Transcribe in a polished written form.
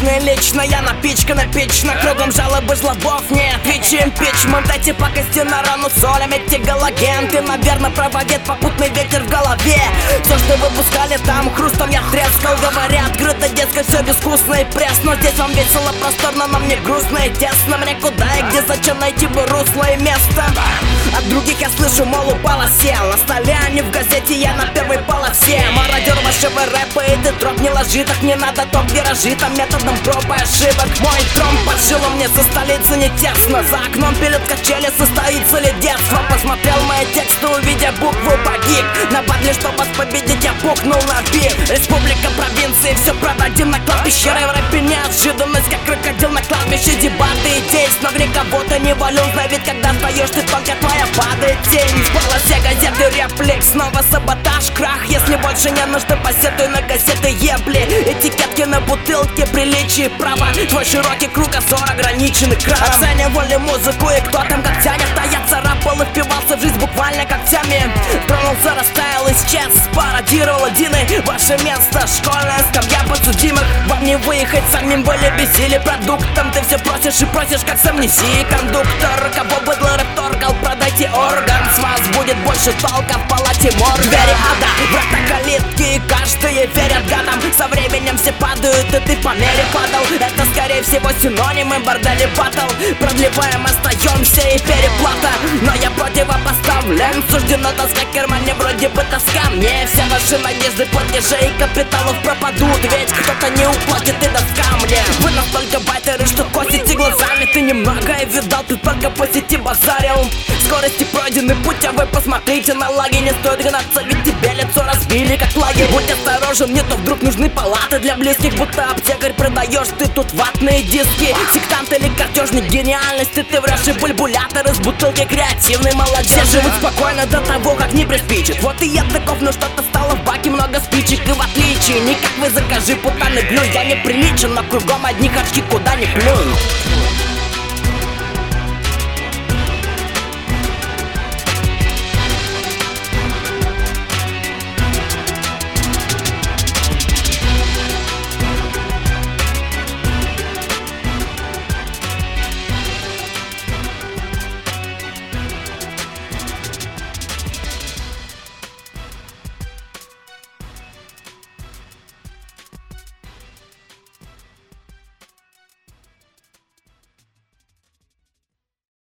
личный, лично я напичкана, печна. Кругом жалобы, жлобов, нет, ВИЧ, импичмент. Эти пакости на рану солем, эти галоген. Ты, наверное, правовед, попутный ветер в голове. Все, что выпускали там, хрустом я трескал. Говорят, грыто, дескать, все безвкусно и пресно. Здесь вам весело, просторно, но мне грустно и тесно. Мне куда и где, зачем найти бы русло и место? От других я слышу, мол, упала сел. На столе, а не в газете, я на первой полосе. Мародер вашего рэпа, и ты троп не ложи. Так не надо топ-виражи, там методом проб и ошибок. Мой тром под жилом, мне со столицы не тесно. За окном перед качели состоится ли детство? Посмотрел мои тексты, увидя букву погиб. На батле, чтобы вас победить, я пукнул на бит. Республика провинции, все продадим на кладбище. В рэпе неожиданность, как крокодил на кладбище. Дебаты и тесть, но грех кого-то не валю. Ведь когда встаешь, ты только твоя падает тень. В полосе газеты реплик, снова саботаж, крах. Если больше не нужно, посетуй на кассеты ебли. Этикетки на бутылке, приличие, право. Твой широкий кругозор ограничен экраном. Оценивали музыку и кто там как тянет. А я царапал и впивался в жизнь буквально когтями. Тронулся, растаял, исчез, пародировал Дины. Ваше место, школьная скамья подсудимых. Вам не выехать, самим были бесили продуктом. Ты все просишь и просишь, как с амнезией кондуктор. Кого быдло рэп торгал, продайте орган. С вас будет больше толка в палате морга. Двери ада, врата калитки, и каждые верят гадам. Со временем все падают, и ты по мере падал. Это скорее всего синонимы бордели батл. Продлеваем, остаемся и переплата. Но я противопоставлен, суждено таскать в кармане, вроде бы тоска. Мне все ваши надежды, платежей и капиталов пропадут. Ведь кто-то не уплатит и доска мне. Вы настолько байтеры, что косите глазами. Ты немногое видал, ты только по сети базарил. Скорости пройденный путь, а вы посмотрите на лаги. Не стоит гнаться, ведь тебе лицо разбили как лагерь. Будь осторожен, не то вдруг нужны палаты для близких. Будто аптекарь продаешь ты тут ватные диски. Сектант или картежник гениальности. Ты врешь и бульбулятор из бутылки, креативный молодежь. Все живут спокойно до того, как не приспичит. Вот и я таков, но что-то стало в баке, много спичек. И в отличие, не как вы закажи, путаны глюнь. Я неприличен, но кругом одни харчи, куда ни плюнь.